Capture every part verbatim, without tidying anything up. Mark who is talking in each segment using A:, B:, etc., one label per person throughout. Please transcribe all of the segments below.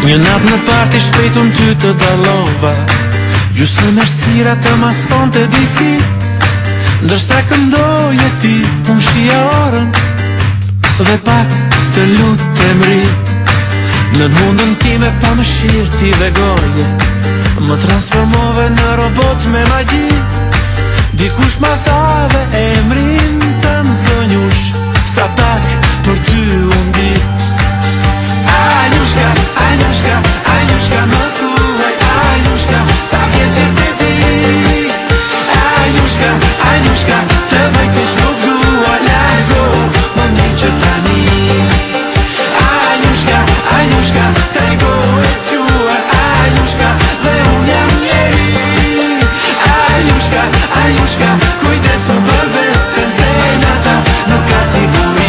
A: Një natë në parti shpejtun ty të dalova, gjusë mërsira të maskon të disi, ndërsa këndoje ti unë shia orën, dhe pak të lutë të mri. Në mundën time pa më shirë ti vegoje, më transformove në robot me magji. Dikush ma thave emrin të nëzënjush, sa pak për ty unë di. Anjushka, Anjushka, Anjushka më thuaj, Anjushka, sa vjen që s'te di. Anjushka, Anjushka, të bëj keq nuk dua, largo, më ndi që tani. Anjushka, Anjushka, trego e s'juar, Anjushka, dhe unë jam njeri. Anjushka, Anjushka, kujdesu për vetën, se nata nuk ka siguri.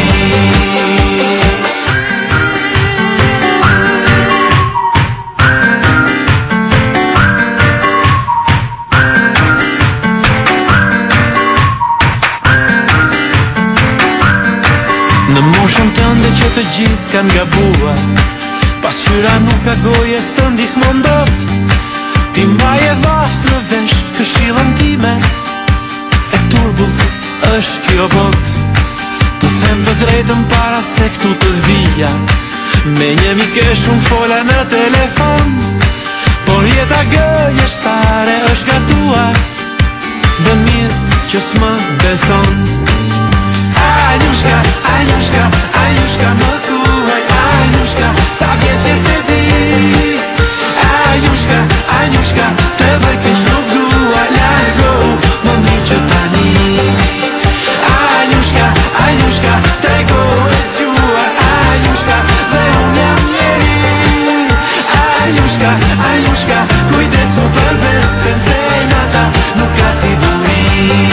A: Në moshën tënde që të gjithë kanë gabuar, pasqyra nuk ka goje s'të ndihmon dot. Ti mbaje vas në vesh këshillën time, e turbullt është kjo bot. Të them të drejtën para se këtu të vija, me një mikesh unë fola në telefon, por jeta gëjeshtare është gatuar, dhe mirë që s'më beson. Anjushka, Anjushka, Anjushka më thuaj, Anjushka, sa vjen që s'te di. Anjushka, Anjushka, të bëj keq nuk dua, largo, më ndi që tani. Anjushka, Anjushka, trego e s'juar, Anjushka, dhe unë jam njeri. Anjushka, Anjushka, kujdesu për vetën, se nata nuk ka siguri.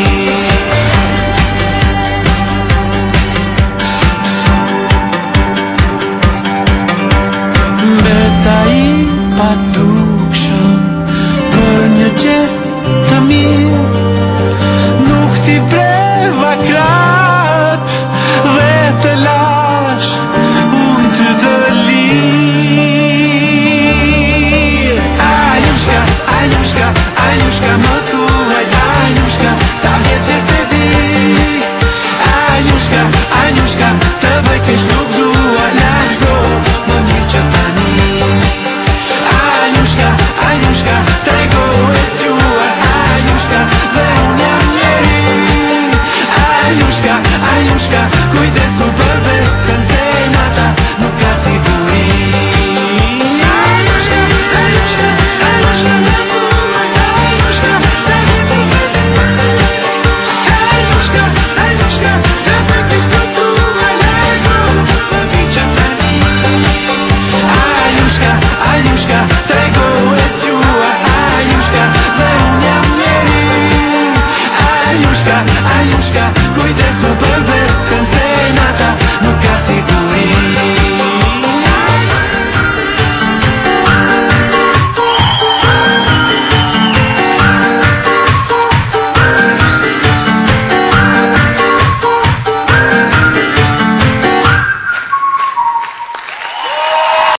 A: Beta i pa dukshëm për një gjest të mirë, nuk ti preva krat dhe të la